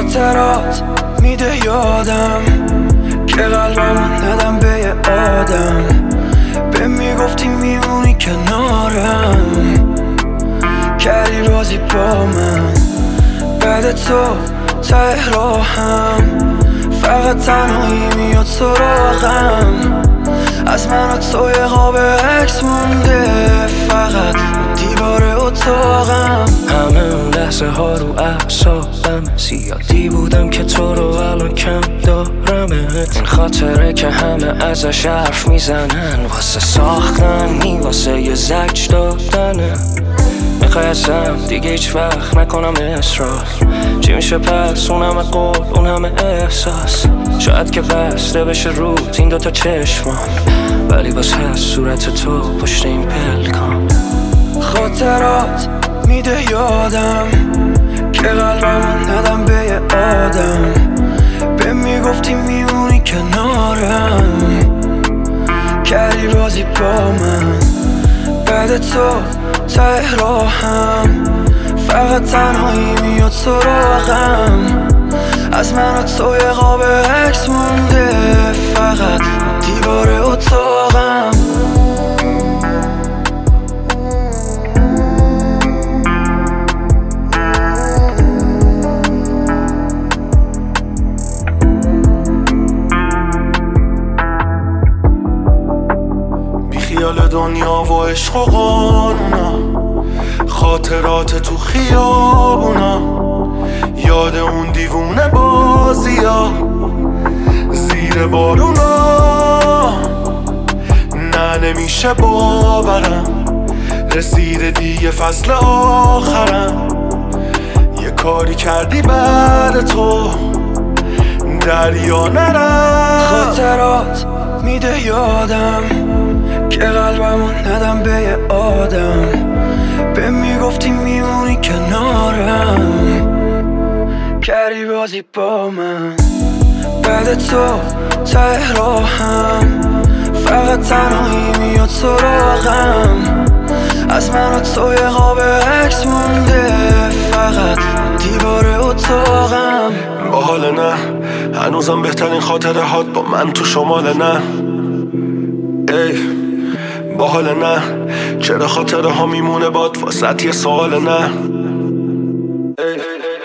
خاطرات میده یادم که قلبمو ندم به یه آدم. به میگفتی میمونی کنارم، کردی بازی با من. بعد تو ته راهم فقط تنهایی میاد سراغم. از من و تو یه قاب عکس مونده فقط دیوار اتاقم. همه اون لحظه ها رو اعصابم، زیادی بودم که تو رو الان کم دارمت. این خاطره که همه ازش حرف میزنن، واسه ساختن نی واسه یه زجر دادنه. میخوای ازم دیگه هیچ وقت نکنم اصرار، چی میشه پس اون همه قول اون همه احساس. شاید که بسته بشه روت این دوتا چشمام، ولی باز هست صورت تو پشت این پلکام. خاطرات میده یادم که قلبمو ندم به یه آدم. به میگفتی میمونی کنارم، کردی بازی با من. بعد تو ته راهم فقط تنهایی میاد سراغم. از من و تو یه قاب عکس مونده فقط دیوار اتاقم. خیال دنیا و عشق و قانونا، خاطرات تو خیابونا، یاد اون دیوونه بازیا زیر بارونا. نه نمیشه باورم رسیده دیگه فصل آخرم. یه کاری کردی بعد تو دریا نرم. خاطرات میده یادم که قلبمو ندم به یه آدم. به میگفتی میمونی کنارم، کردی بازی با من. بعد تو ته راهم فقط تنهایی میاد سراغم. از من و تو یه قاب عکس مونده فقط دیوار اتاقم. با حال نه هنوزم بهترین خاطره هات با من تو شمال نه. ای با حال نه چرا خاطره ها میمونه باد واسط یه سوال نه. ای